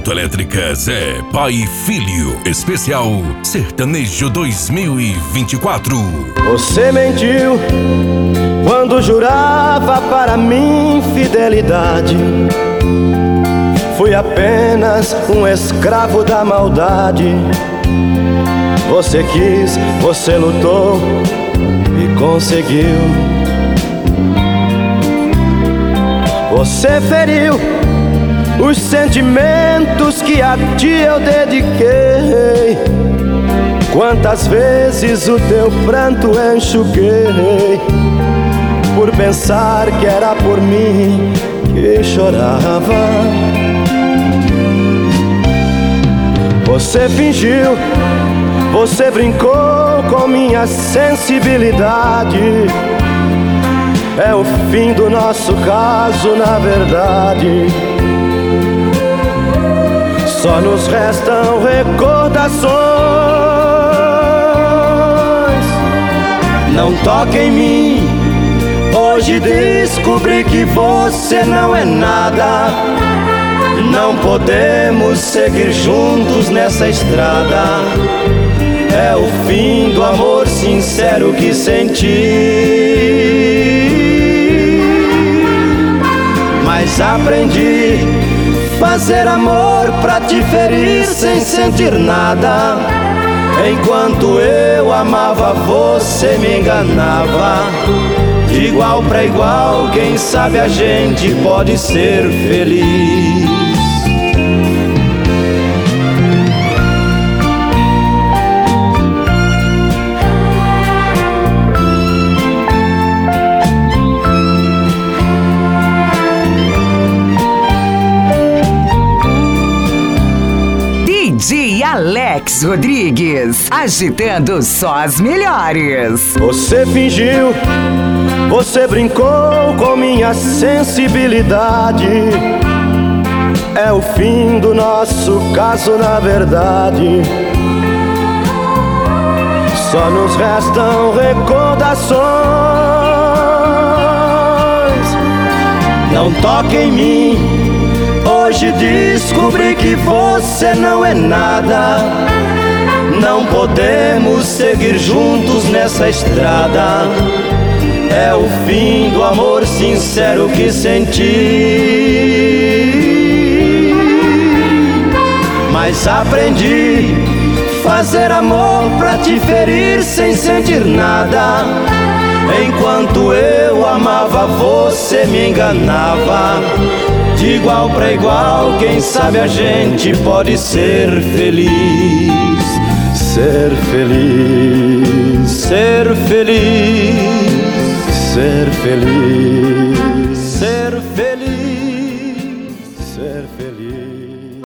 Autoelétricas é pai e filho. Especial Sertanejo 2024. Você mentiu quando jurava para mim fidelidade. Fui apenas um escravo da maldade. Você quis, você lutou e conseguiu. Você feriu os sentimentos que a ti eu dediquei. Quantas vezes o teu pranto enxuguei, por pensar que era por mim que chorava. Você fingiu, você brincou com minha sensibilidade. É o fim do nosso caso, na verdade. Só nos restam recordações. Não toque em mim. Hoje descobri que você não é nada. Não podemos seguir juntos nessa estrada. É o fim do amor sincero que senti. Mas aprendi fazer amor pra te ferir sem sentir nada. Enquanto eu amava, você me enganava. De igual pra igual, quem sabe a gente pode ser feliz. DJ Alex Rodrigues, agitando só as melhores. Você fingiu, você brincou com minha sensibilidade. É o fim do nosso caso, na verdade. Só nos restam recordações. Não toque em mim. Hoje descobri que você não é nada. Não podemos seguir juntos nessa estrada. É o fim do amor sincero que senti. Mas aprendi fazer amor pra te ferir sem sentir nada. Enquanto eu amava, você me enganava. De igual pra igual, quem sabe a gente pode ser feliz. Ser feliz, ser feliz, ser feliz.